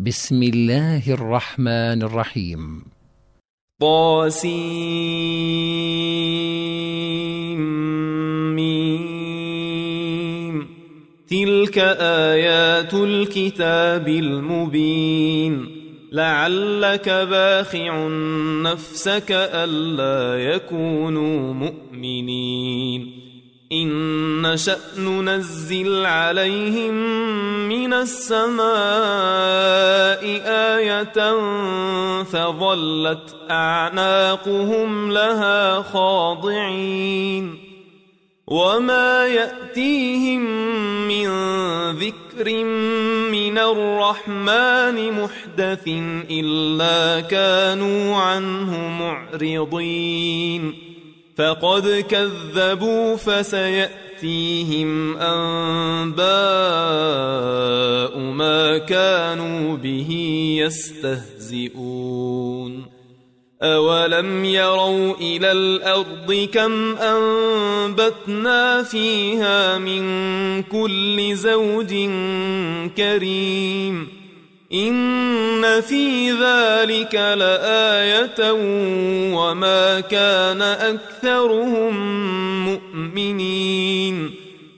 بسم الله الرحمن الرحيم. طاسيم. تلك آيات الكتاب المبين. لعلك باخع نفسك ألا يكونوا مؤمنين. إن نشأ ننزل عليهم من السماء آية فظلت أعناقهم لها خاضعين. وما يأتيهم من ذكر من الرحمن محدث إلا كانوا عنه معرضين. فقد كذبوا فسيأتيهم أنباء ما كانوا به يستهزئون. أولم يروا إلى الأرض كم أنبتنا فيها من كل زوج كريم. إن في ذلك لآية وما كان أكثرهم مؤمنين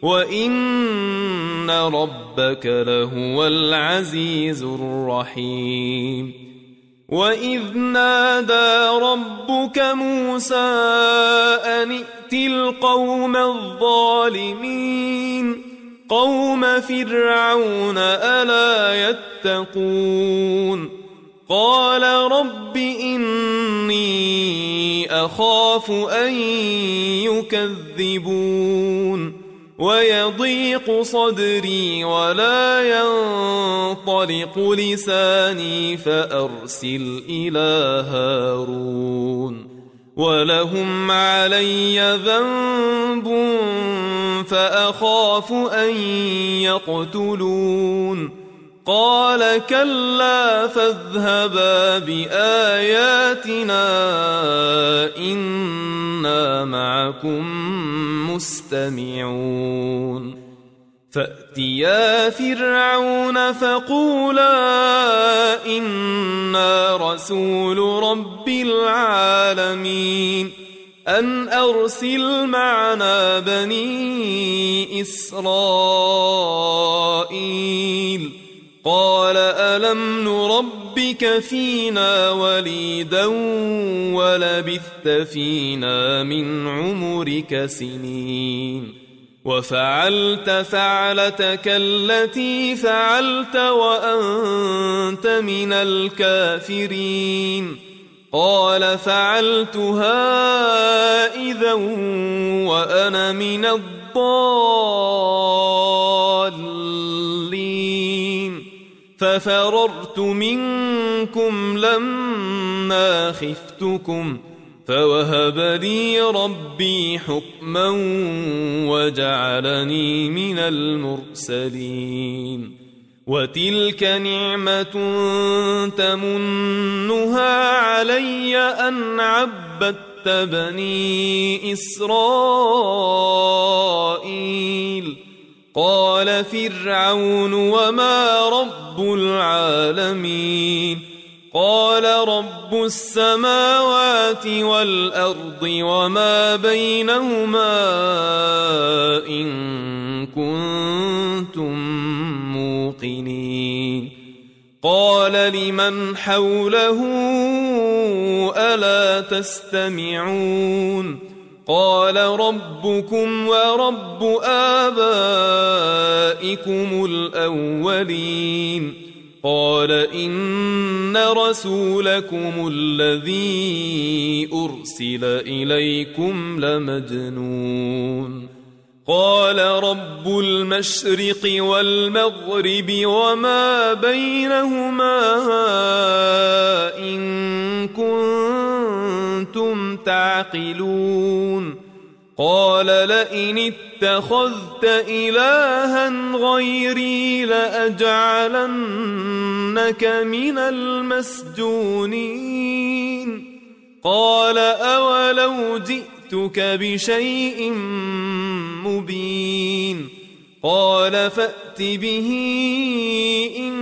وإن ربك لهو العزيز الرحيم. وإذ نادى ربك موسى أن ائت القوم الظالمين قوم فرعون ألا يتقون. قال رب إني أخاف أن يكذبون ويضيق صدري ولا ينطلق لساني فأرسل إلى هارون ولهم علي ذنب فأخاف أن يقتلون. قال كلا فاذهبا بآياتنا إنا معكم مستمعون. فأتيا فرعون فقولا إنا رسول رب العالمين أن أرسل معنا بني إسرائيل. قال ألم نربك فينا وليدا ولبثت فينا من عمرك سنين وفعلت فعلتك التي فعلت وأنت من الكافرين. قال فعلتها إذا وأنا من الضالين. ففررت منكم لما خفتكم فوهب لي ربي حكما وجعلني من المرسلين. وتلك نعمة تمنها علي أن عبدت بني إسرائيل. قال فرعون وما رب العالمين. قال رب السماوات والأرض وما بينهما إن كنتم موقنين. قال لمن حوله ألا تستمعون. قال ربكم ورب آبائكم الأولين. قال إن رسولكم الذي أرسل إليكم لمجنون. قال رب المشرق والمغرب وما بينهما إن كنتم تعقلون. قال لئن اتخذت إلها غيري لأجعلنك من المسجونين. قال أولو جئتك بشيء مبين. قال فأت فأت به إن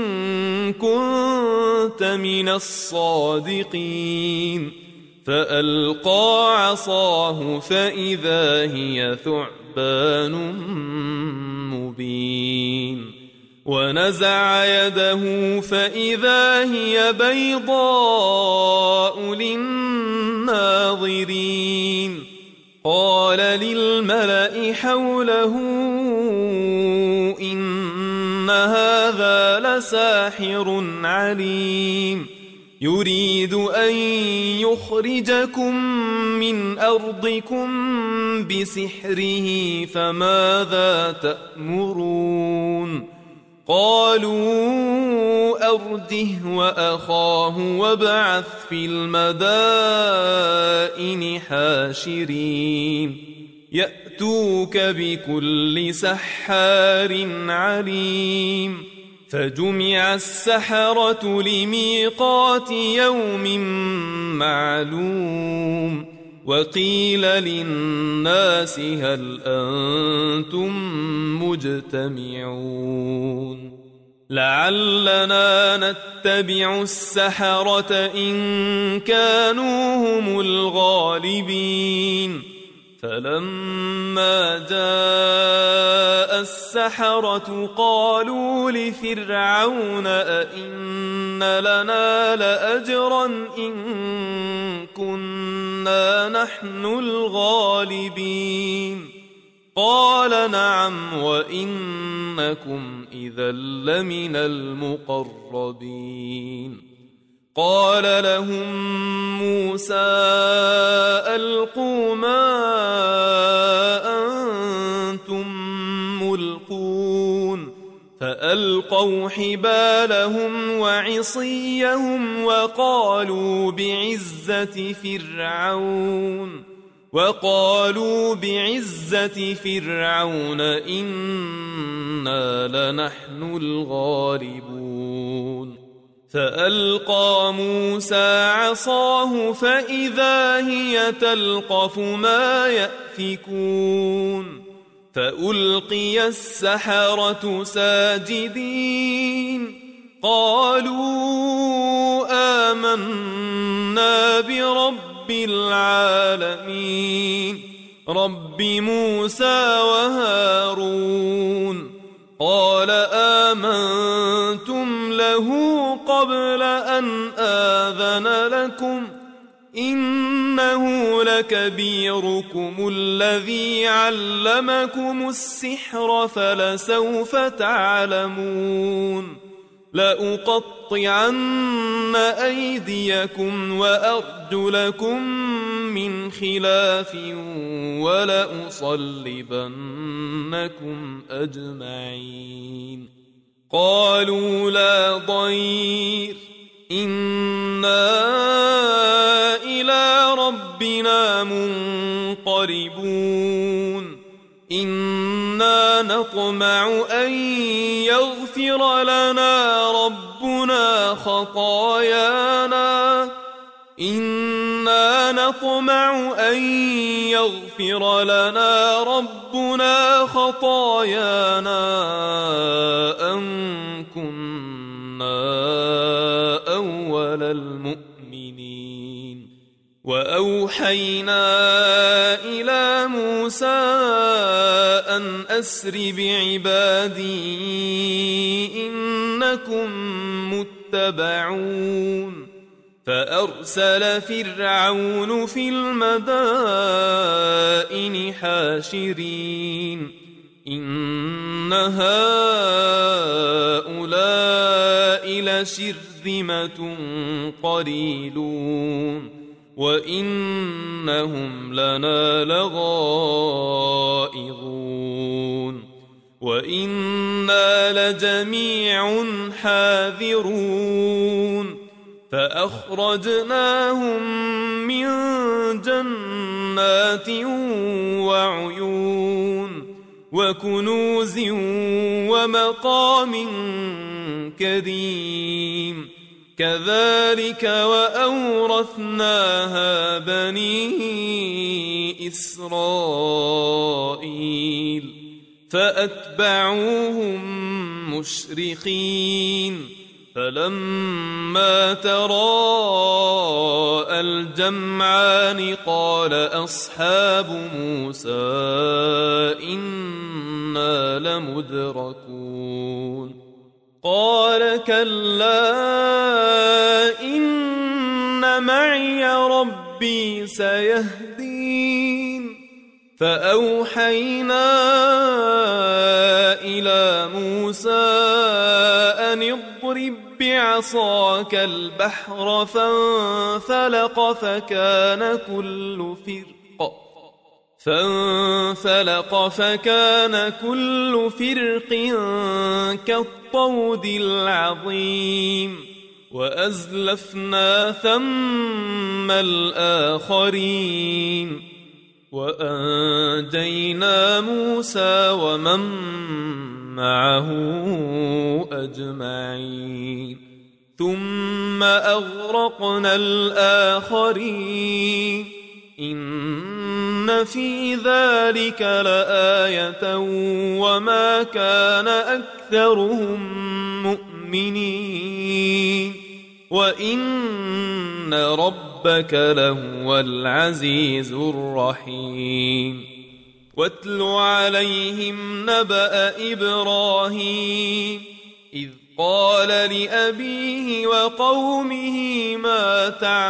كنت من الصادقين فألقى عصاه فإذا هي ثعبان مبين ونزع يده فإذا هي بيضاء للناظرين قال للملأ حوله إن هذا لساحر عليم يريد أن يخرجكم من أرضكم بسحره فماذا تأمرون قالوا أرجه وأخاه وابعث في المدائن حاشرين يأتوك بكل سحار عليم فجمع السحرة لميقات يوم معلوم وقيل للناس هل أنتم مجتمعون لعلنا نتبع السحرة إن كانوا هم الغالبين فلما جاء السحرة قالوا لفرعون أئن لنا لأجرا إن كنا نحن الغالبين قال نعم وإنكم إذا لمن المقربين قال لهم موسى ألقوا ما أنتم ملقون فألقوا حبالهم وعصيهم وقالوا بعزة فرعون إنا لنحن الغالبون فألقى موسى عصاه فإذا هي تلقف ما يأفكون فألقي السحرة ساجدين قالوا آمنا برب العالمين رب موسى وهارون قال آمنتم له قبل أن آذن لكم إنه لكبيركم الذي علمكم السحر فلسوف تعلمون لأقطعن أيديكم وأرجلكم من خلاف ولأصلبنكم أجمعين قالوا لا ضير إنا إلى ربنا منقلبون إنا نطمع أن يغفر لنا ربنا خطايانا أن كنا أول المؤمنين وأوحينا إلى موسى أن أسر بعبادي إنكم متبعون فأرسل فرعون في المدائن حاشرين إن هؤلاء لشرذمة قليلون وإنهم لنا لغائظون وإنا لجميع حاذرون فأخرجناهم من جنات وعيون وكنوز ومقام كريم كذلك وأورثناها بني إسرائيل فأتبعوهم المشرقين فلما تراءى الجمعان قال أصحاب موسى إنا لمدركون قال كلا إن معي ربي سيهدين فأوحينا إلى موسى أن اضرب بعصاك البحر فانفلق فكان كل فرق كالطود العظيم وأزلفنا ثم الآخرين وأنجينا موسى ومن معه أجمعين ثم أغرقنا الآخرين إن في ذلك لآية وما كان أكثرهم مؤمنين وإن ربك لهو العزيز الرحيم واتل عليهم نبأ إبراهيم إذ قال لأبيه وقومه ما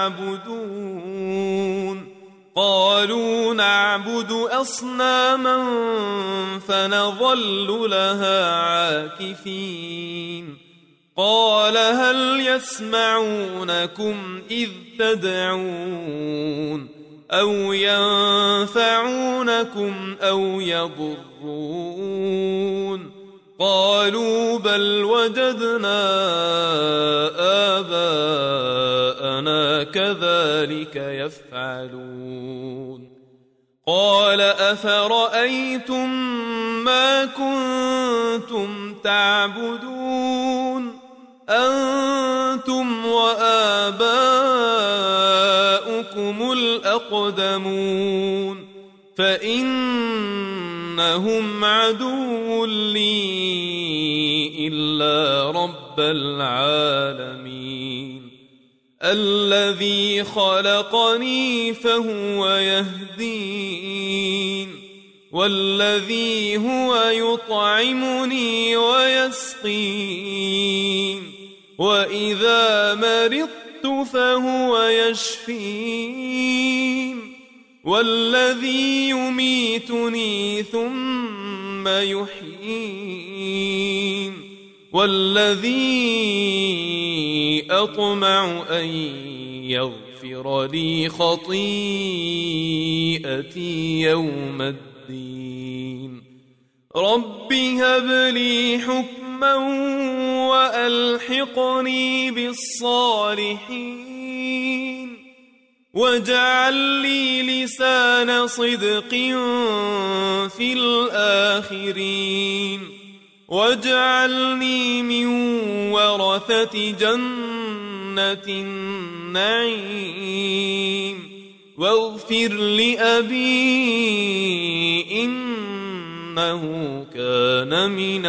تعبدون قالوا نعبد أصناما فنظل لها عاكفين قال هل يسمعونكم إذ تدعون أو ينفعونكم أو يضرون قالوا بل وجدنا آباءنا كذلك يفعلون قال أفرأيتم ما كنتم تعبدون أنتم وآباؤكم الأقدمون فإنهم عدو لي إلا رب العالمين الذي خلقني فهو يهدين والذي هو يطعمني ويسقين وإذا مرضت فهو يشفين والذي يميتني ثم يحيين والذي أطمع أن يغفر لي خطيئتي يوم الدين رب هب لي حكما وألحقني بالصالحين واجعل لي لسان صدق في الآخرين واجعلني من ورثة جنة النعيم واغفر لأبي إنه كان من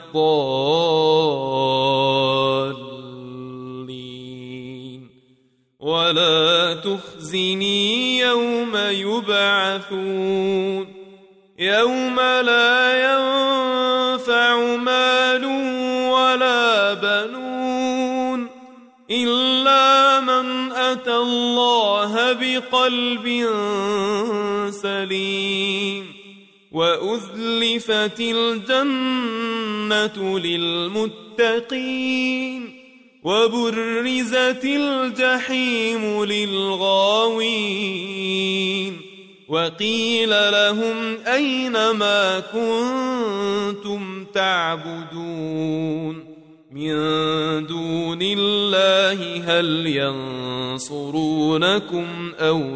الضالين ولا تخزني يوم يبعثون يوم لا ينفع مال ولا بنون إلا من أتى الله بقلب سليم وأزلفت الجنة للمتقين وبرزت الجحيم للغاوين وقيل لهم أين ما كنتم تعبدون من دون الله هل ينصرونكم أو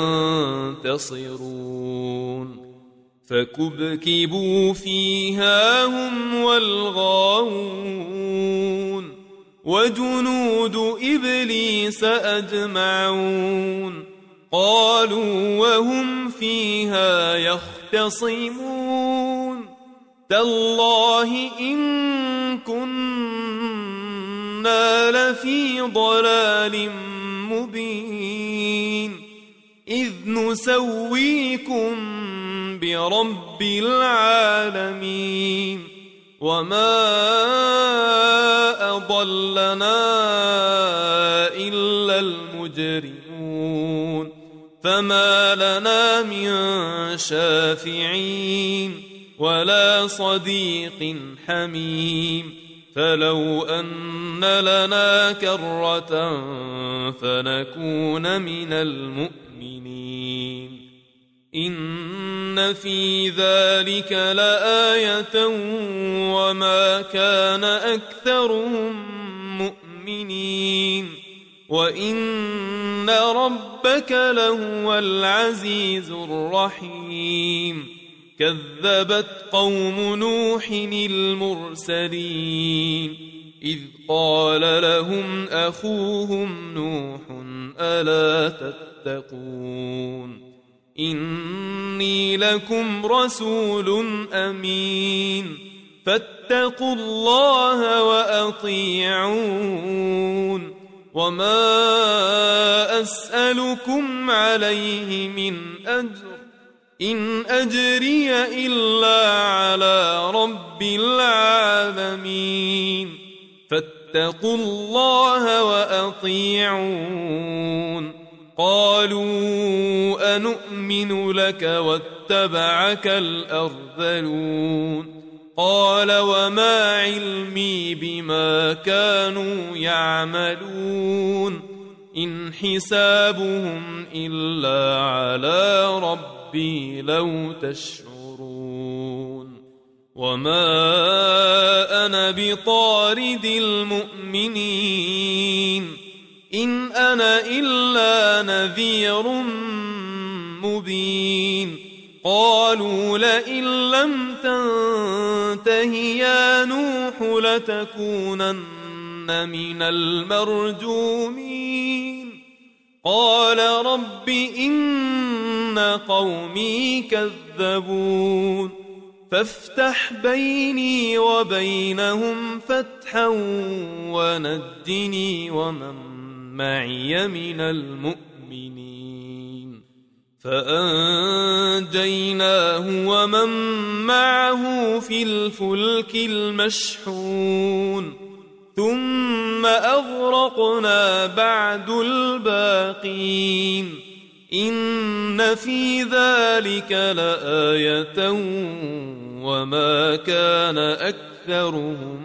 ينتصرون فكبكبوا فيها هم والغاوون وجنود إبليس أجمعون قالوا وهم فيها يختصمون تالله إن كنا لفي ضلال مبين إذ نسويكم برب العالمين وما أضلنا إلا المجرمون فما لنا من شافعين ولا صديق حميم فلو أن لنا كرة فنكون من المؤمنين إن في ذلك لآية وما كان أكثرهم مؤمنين وإن ربك لهو العزيز الرحيم كذبت قوم نوح المرسلين إذ قال لهم أخوهم نوح ألا تتقون إني لكم رسول أمين فاتقوا الله وأطيعون وما أسألكم عليه من أجر إن أجري إلا على رب العالمين فاتقوا الله وأطيعون قالوا أنؤمن لك واتبعك الأرذلون قال وما علمي بما كانوا يعملون إن حسابهم إلا على ربي لو تشعرون وما أنا بطارد المؤمنين إن أنا إلا نذير مبين قالوا لئن لم تنته يا نوح لتكونن من المرجومين قال رب إن قومي كذبون فافتح بيني وبينهم فتحا ونجني ومن معي من المؤمنين فأنجيناه ومن معه في الفلك المشحون ثم أغرقنا بعد الباقين إن في ذلك لآية وما كان أكثرهم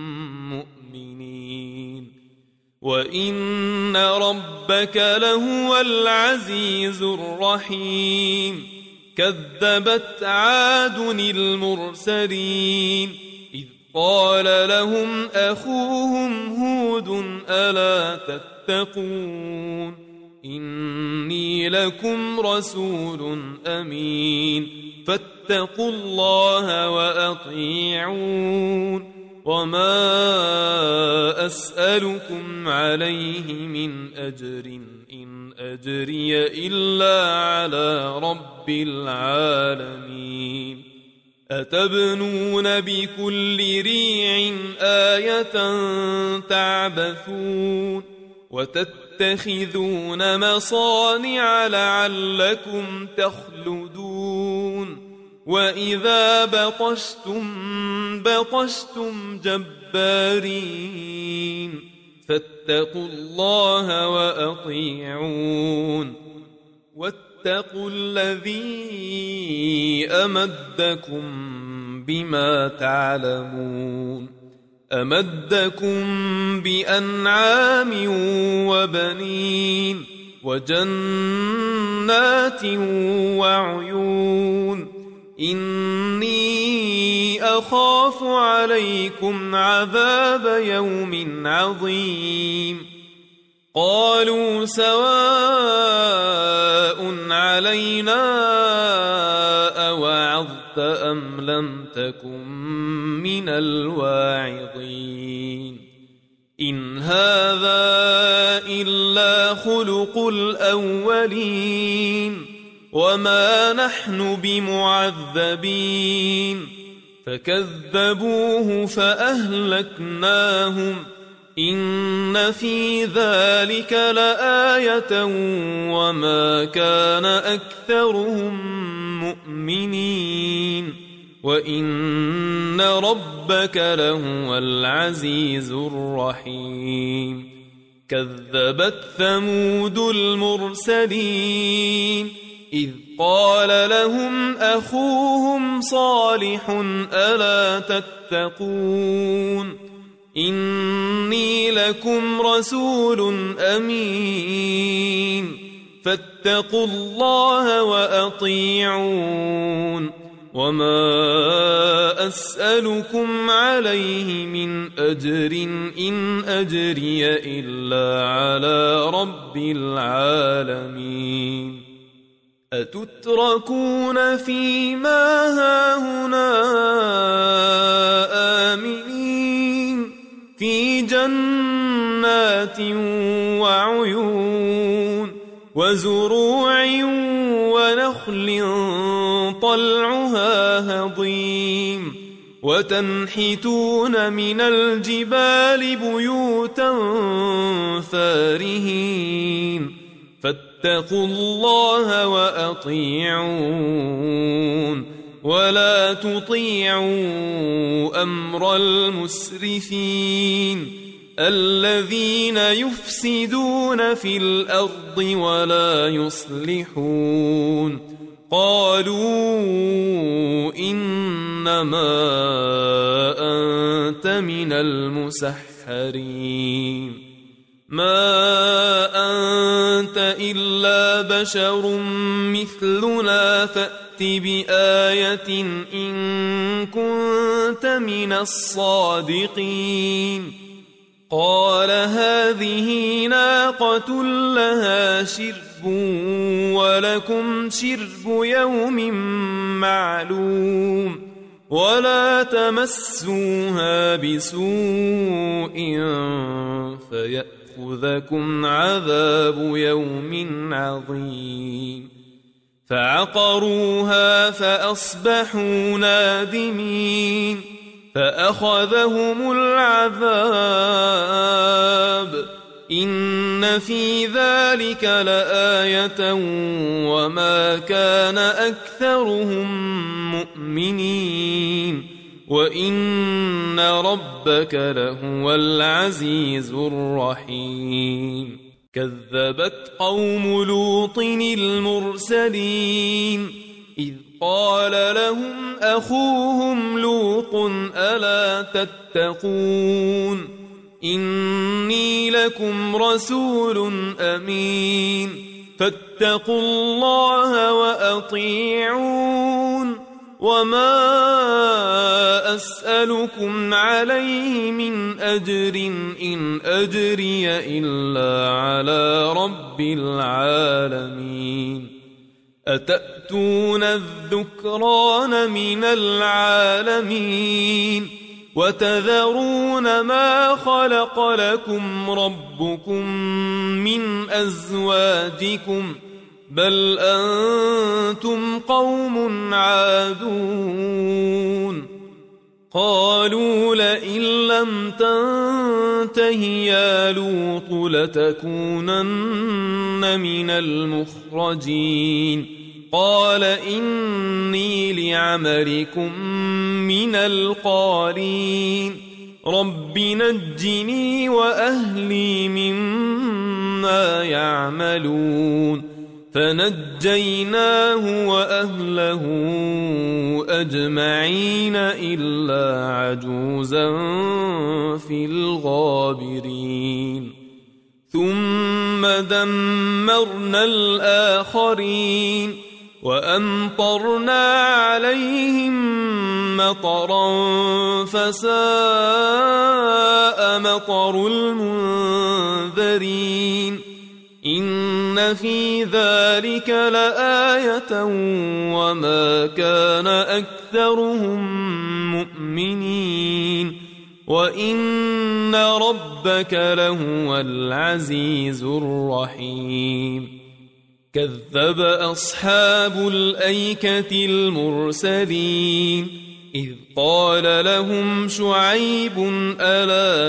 مؤمنين وإن ربك لهو العزيز الرحيم كذبت عاد المرسلين إذ قال لهم أخوهم هود ألا تتقون إني لكم رسول أمين فاتقوا الله وأطيعون وما أسألكم عليه من أجر إن أجري إلا على رب العالمين أتبنون بكل ريع آية تعبثون وتتخذون مصانع لعلكم تخلدون وإذا بطشتم جبارين فاتقوا الله وأطيعون واتقوا الذي أمدكم بما تعلمون أمدكم بأنعام وبنين وجنات وعيون إني أخاف عليكم عذاب يوم عظيم قالوا سواء علينا أوعظت أم لم تكن من الواعظين إن هذا إلا خلق الأولين وما نحن بمعذبين فكذبوه فأهلكناهم إن في ذلك لآية وما كان أكثرهم مؤمنين وإن ربك لهو العزيز الرحيم كذبت ثمود المرسلين إذ قال لهم أخوهم صالح ألا تتقون إني لكم رسول أمين فاتقوا الله وأطيعون وما أسألكم عليه من أجر إن أجري إلا على رب العالمين أتتركون فيما هاهنا آمنين في جنات وعيون وزروع ونخل طلعها هضيم وتنحتون من الجبال بيوتا فارهين فاتقوا الله وأطيعون ولا تطيعوا أمر المسرفين الذين يفسدون في الأرض ولا يصلحون قالوا إنما أنت من المسحرين ما أنت إلا بشر مثلنا فأت بآية إن كنت من الصادقين قال هذه ناقة لها شرب ولكم شرب يوم معلوم ولا تمسوها بسوء فيأخذكم عذاب يوم عظيم فعقروها فأصبحوا نادمين فأخذهم العذاب إن في ذلك لآية وما كان أكثرهم مؤمنين وإن ربك لهو العزيز الرحيم كذبت قوم لوط المرسلين إذ قال لهم أخوهم لوط ألا تتقون إني لكم رسول أمين فاتقوا الله وأطيعون وما أسألكم عليه من أجر إن أجري إلا على رب العالمين أتأتون الذكران من العالمين وتذرون ما خلق لكم ربكم من أزواجكم بل أنتم قوم عادون قالوا لئن لم تنته يا لوط لتكونن من المخرجين قال إني لعملكم من القالين رب نجني وأهلي مما يعملون فنجيناه وأهله أجمعين إلا عجوزا في الغابرين ثم دمرنا الآخرين وأمطرنا عليهم مطرا فساء مطر المنذرين إن في ذلك لآية وما كان أكثرهم مؤمنين وإن ربك لهو العزيز الرحيم كذب أصحاب الأيكة المرسلين إذ قال لهم شعيب ألا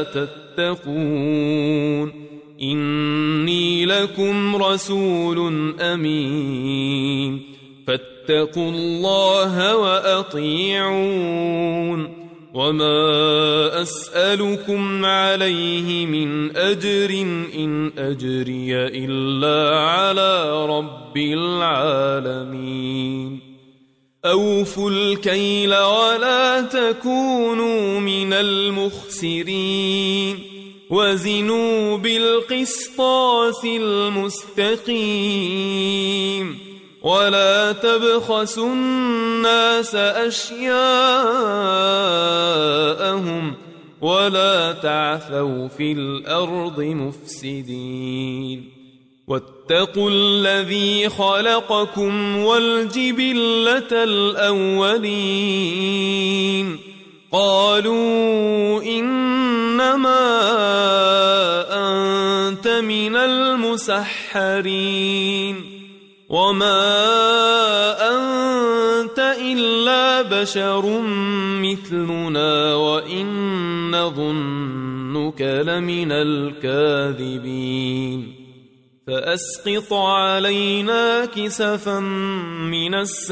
تتقون إني لكم رسول أمين فاتقوا الله وأطيعون وما أسألكم عليه من أجر إن أجري إلا على رب العالمين أوفوا الكيل ولا تكونوا من المخسرين وزنوا بالقسطاس المستقيم ولا تبخسوا الناس أشياءهم ولا تعثوا في الأرض مفسدين واتقوا الذي خلقكم والجبلة الأولين قالوا إنما أنت من المسحرين وما أنت إلا بشر مثلنا وإن نظنك لمن الكاذبين فأسقط علينا كسفا من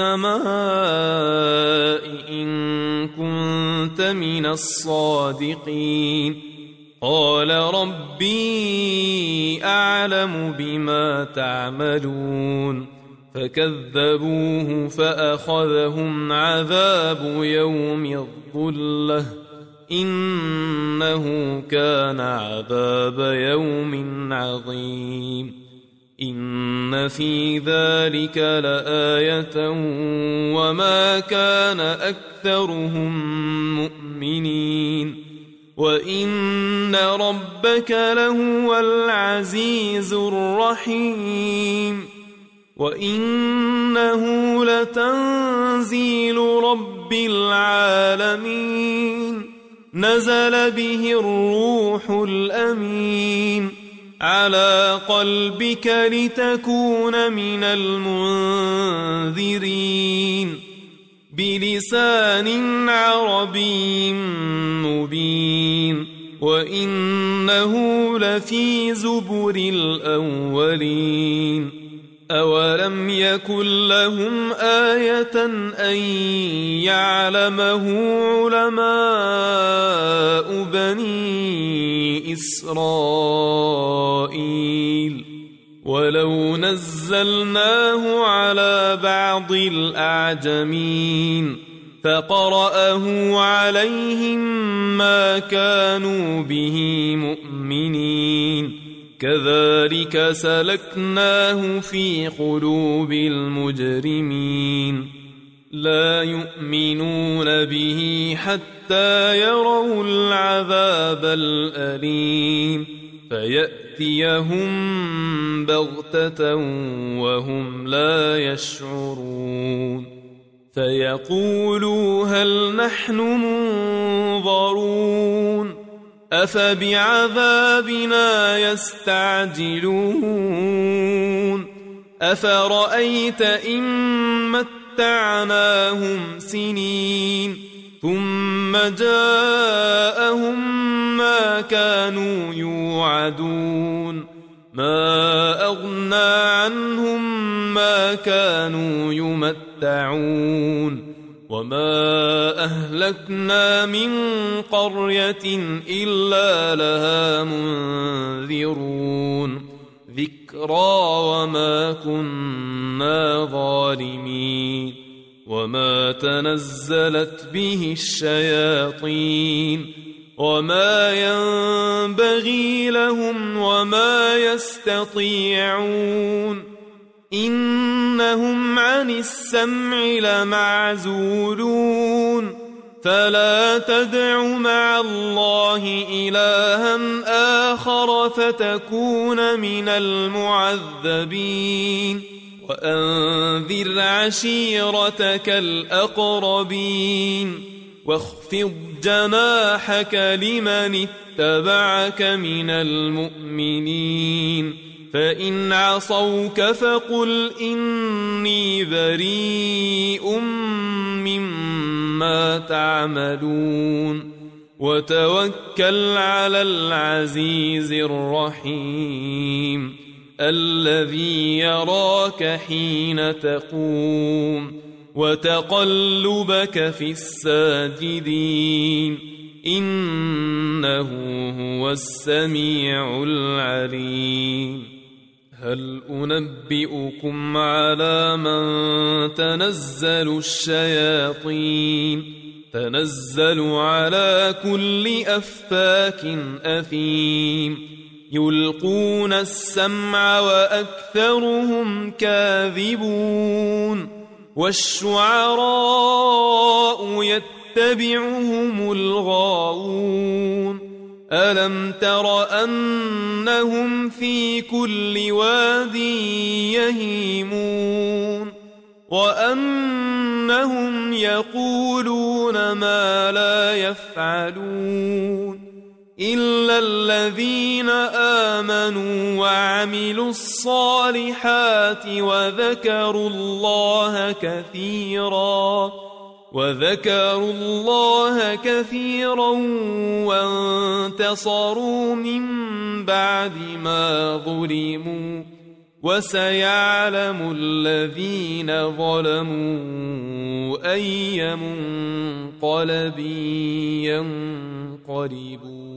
السماء إن كنت من الصادقين قال ربي أعلم بما تعملون فكذبوه فأخذهم عذاب يوم الظلة إنه كان عذاب يوم عظيم إن في ذلك لآية وما كان أكثرهم مؤمنين وإن ربك لهو العزيز الرحيم وإنه لتنزيل رب العالمين نزل به الروح الأمين على قلبك لتكون من المنذرين بلسان عربي مبين وإنه لفي زبر الأولين أولم يكن لهم آية أن يعلمه علماء بني إسرائيل ولو نزلناه على بعض الأعجمين فقرأه عليهم ما كانوا به مؤمنين كذلك سلكناه في قلوب المجرمين لا يؤمنون به حتى يروا العذاب الأليم فيأتيهم بغتة وهم لا يشعرون فيقولوا هل نحن منظرون أفبعذابنا يستعجلون أفرأيت إن متعناهم سنين ثم جاءهم ما كانوا يوعدون ما أغنى عنهم ما كانوا يمتعون وما أهلكنا من قرية إلا لها منذرون ذكرى وما كنا ظالمين وما تنزلت به الشياطين وما ينبغي لهم وما يستطيعون إنهم عن السمع لمعزولون فلا تدع مع الله إلها آخر فتكون من المعذبين وأنذر عشيرتك الأقربين واخفض جناحك لمن اتبعك من المؤمنين فإن عصوك فقل إني بريء مما ما تعملون وتوكل على العزيز الرحيم الذي يراك حين تقوم وتقلبك في الساجدين إنه هو السميع العليم هل أنبئكم على من تنزل الشياطين تنزل على كل أفاك أثيم يلقون السمع وأكثرهم كاذبون والشعراء يتبعهم الغاوون ألم تر أنهم في كل واد يهيمون وأنهم يقولون ما لا يفعلون إلا الذين آمنوا وعملوا الصالحات وذكروا الله كثيرا وانتصروا من بعد ما ظلموا وسيعلم الذين ظلموا أي منقلب ينقلبون